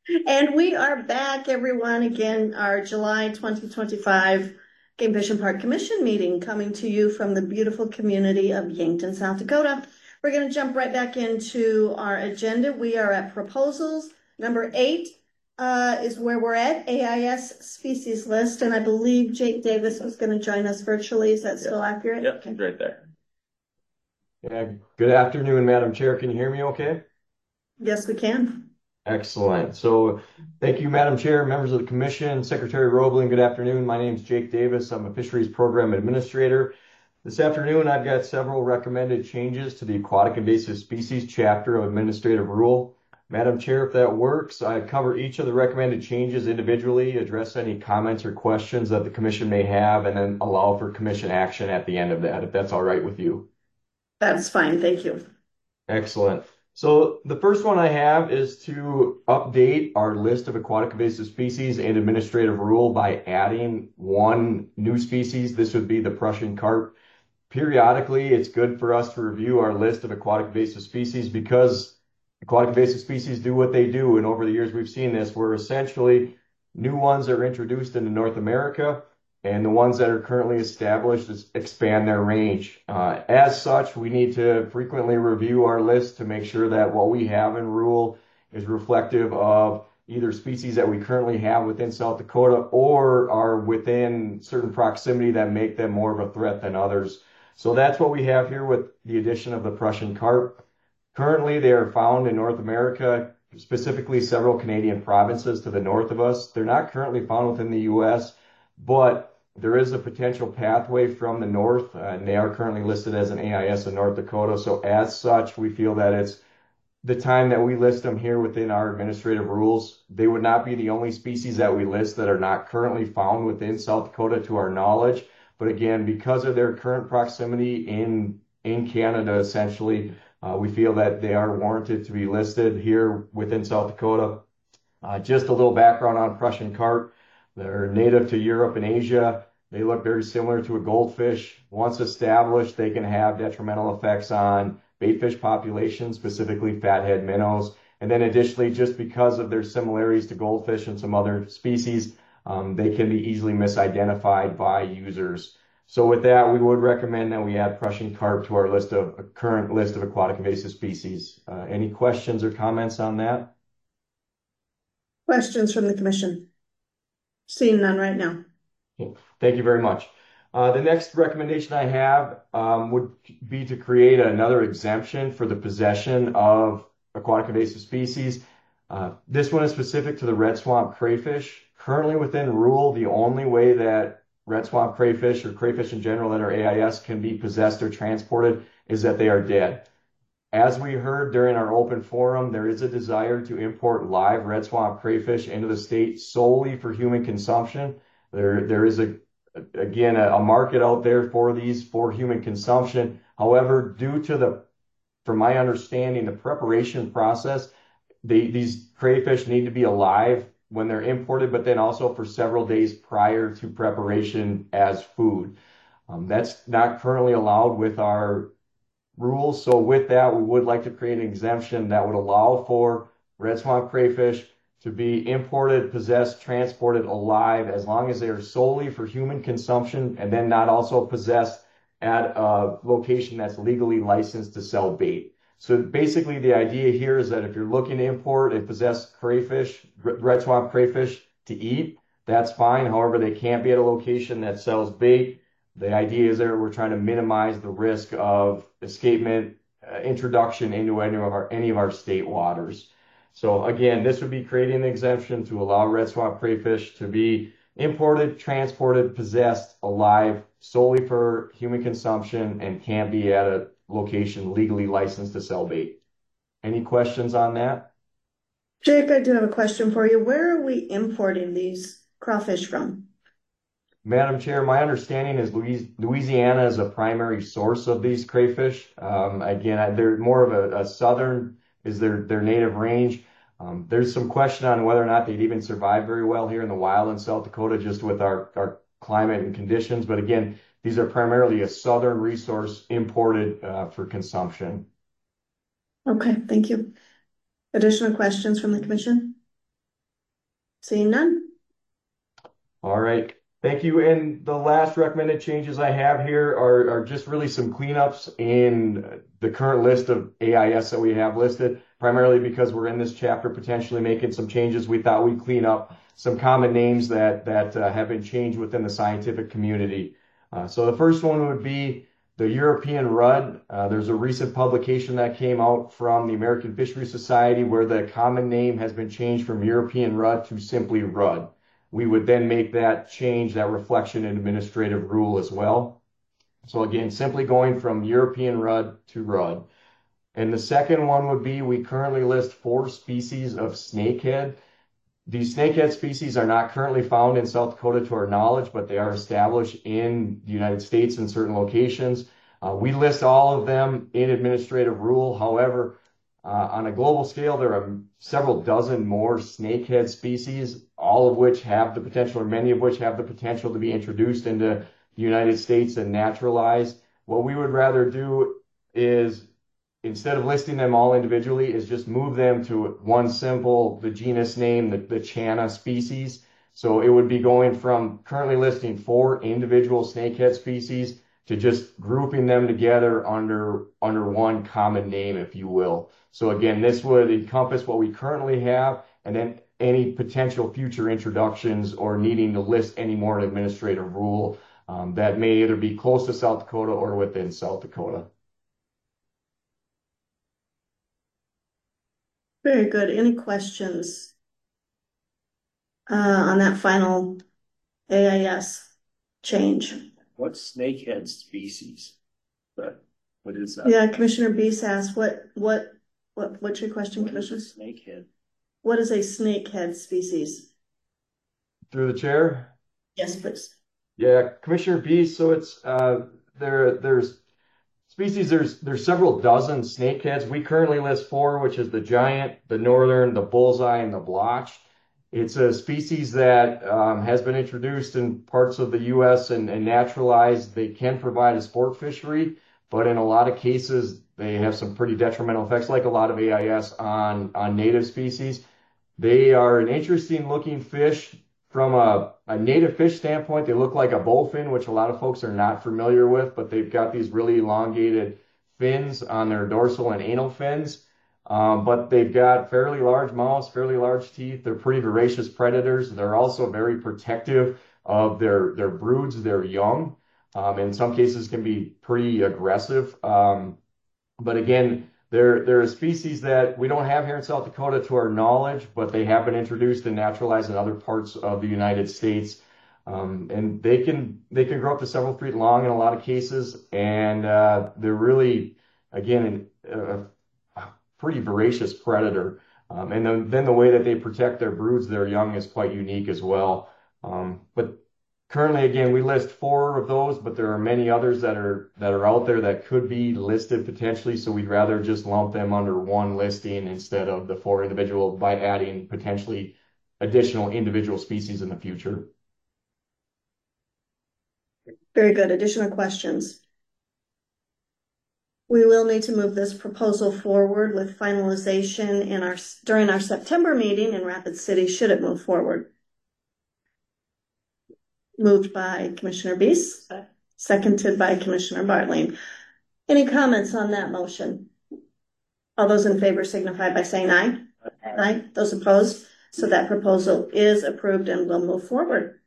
And we are back, everyone. Again, our July 2025 Game Fish and Park Commission meeting coming to you from the beautiful community of Yankton, South Dakota. We're going to jump right back into our agenda. We are at proposals. Number 8 is where we're at, AIS species list. And I believe Jake Davis was going to join us virtually. Is that still accurate? Yep, he's right there. Yeah, good afternoon, Madam Chair. Can you hear me okay? Yes, we can. Excellent. So thank you, Madam Chair, members of the Commission, Secretary Roebling. Good afternoon. My name is Jake Davis. I'm a Fisheries Program Administrator. This afternoon, I've got several recommended changes to the Aquatic Invasive Species chapter of Administrative Rule. Madam Chair, if that works, I cover each of the recommended changes individually, address any comments or questions that the Commission may have, and then allow for Commission action at the end of that, if that's all right with you. That's fine. Thank you. Excellent. So the first one I have is to update our list of aquatic invasive species and administrative rule by adding one new species. This would be the Prussian carp. Periodically, it's good for us to review our list of aquatic invasive species because aquatic invasive species do what they do. And over the years, we've seen this where essentially new ones are introduced into North America and the ones that are currently established expand their range. As such, we need to frequently review our list to make sure that what we have in rule is reflective of either species that we currently have within South Dakota or are within certain proximity that make them more of a threat than others. So that's what we have here with the addition of the Prussian carp. Currently, they are found in North America, specifically several Canadian provinces to the north of us. They're not currently found within the U.S., but there is a potential pathway from the north, and they are currently listed as an AIS in North Dakota. So as such, we feel that it's the time that we list them here within our administrative rules. They would not be the only species that we list that are not currently found within South Dakota to our knowledge. But again, because of their current proximity in Canada, essentially, we feel that they are warranted to be listed here within South Dakota. Just a little background on Prussian carp. They're native to Europe and Asia. They look very similar to a goldfish. Once established, they can have detrimental effects on baitfish populations, specifically fathead minnows. And then additionally, just because of their similarities to goldfish and some other species, they can be easily misidentified by users. So with that, we would recommend that we add Prussian carp to our current list of aquatic invasive species. Any questions or comments on that? Questions from the commission? Seeing none right now. Thank you very much. The next recommendation I have would be to create another exemption for the possession of aquatic invasive species. This one is specific to the red swamp crayfish. Currently within rule, the only way that red swamp crayfish or crayfish in general that are AIS can be possessed or transported is that they are dead. As we heard during our open forum, there is a desire to import live red swamp crayfish into the state solely for human consumption. There is again a market out there for these for human consumption. However, from my understanding, the preparation process, these crayfish need to be alive when they're imported, but then also for several days prior to preparation as food. That's not currently allowed with our rules. So with that, we would like to create an exemption that would allow for red swamp crayfish to be imported, possessed, transported alive as long as they are solely for human consumption and then not also possessed at a location that's legally licensed to sell bait. So basically the idea here is that if you're looking to import and possess crayfish, red swamp crayfish to eat, that's fine. However, they can't be at a location that sells bait. The idea is that we're trying to minimize the risk of escapement, introduction into any of our state waters. So again, this would be creating an exemption to allow red swamp crayfish to be imported, transported, possessed alive solely for human consumption and can't be at a location legally licensed to sell bait. Any questions on that? Jake, I do have a question for you. Where are we importing these crawfish from? Madam Chair, my understanding is Louisiana is a primary source of these crayfish. Again, they're more of a southern is their native range. There's some question on whether or not they'd even survive very well here in the wild in South Dakota, just with our climate and conditions. But again, these are primarily a southern resource imported for consumption. Okay, thank you. Additional questions from the commission? Seeing none? All right. Thank you. And the last recommended changes I have here are just really some cleanups in the current list of AIS that we have listed, primarily because we're in this chapter potentially making some changes. We thought we'd clean up some common names that have been changed within the scientific community. So the first one would be the European rudd. There's a recent publication that came out from the American Fishery Society where the common name has been changed from European rudd to simply rudd. We would then make that change, that reflection in administrative rule as well. So again, simply going from European rudd to rudd. And the second one would be we currently list 4 species of snakehead. These snakehead species are not currently found in South Dakota to our knowledge, but they are established in the United States in certain locations. We list all of them in administrative rule. However, on a global scale, there are several dozen more snakehead species, all of which have the potential, or many of which have the potential to be introduced into the United States and naturalized. What we would rather do is, instead of listing them all individually, is just move them to one simple, the genus name, the Channa species. So it would be going from currently listing 4 individual snakehead species to just grouping them together under one common name, if you will. So again, this would encompass what we currently have and then any potential future introductions or needing to list any more administrative rule that may either be close to South Dakota or within South Dakota. Very good. Any questions on that final AIS change? What's snakehead species? But what is that? Yeah, Commissioner Beese asked, what's your question, Commissioner? Snakehead. What is a snakehead species? Through the chair? Yes, please. Yeah, Commissioner Beast. So it's there's species. There's several dozen snakeheads. We currently list 4, which is the giant, the northern, the bullseye, and the blotch. It's a species that has been introduced in parts of the U.S. and naturalized. They can provide a sport fishery, but in a lot of cases, they have some pretty detrimental effects, like a lot of AIS on native species. They are an interesting looking fish. From a native fish standpoint, they look like a bowfin, which a lot of folks are not familiar with, but they've got these really elongated fins on their dorsal and anal fins. But they've got fairly large mouths, fairly large teeth. They're pretty voracious predators. They're also very protective of their broods, their young. In some cases can be pretty aggressive. But again, they're a species that we don't have here in South Dakota to our knowledge, but they have been introduced and naturalized in other parts of the United States. And they can grow up to several feet long in a lot of cases. And they're really, again, a pretty voracious predator. And then the way that they protect their broods, their young, is quite unique as well. But currently, again, we list 4 of those, but there are many others that are out there that could be listed potentially. So we'd rather just lump them under one listing instead of the 4 individual by adding potentially additional individual species in the future. Very good. Additional questions? We will need to move this proposal forward with finalization during our September meeting in Rapid City, should it move forward. Moved by Commissioner Beese, seconded by Commissioner Bartling. Any comments on that motion? All those in favor signify by saying aye. Aye. Those opposed? So that proposal is approved and will move forward.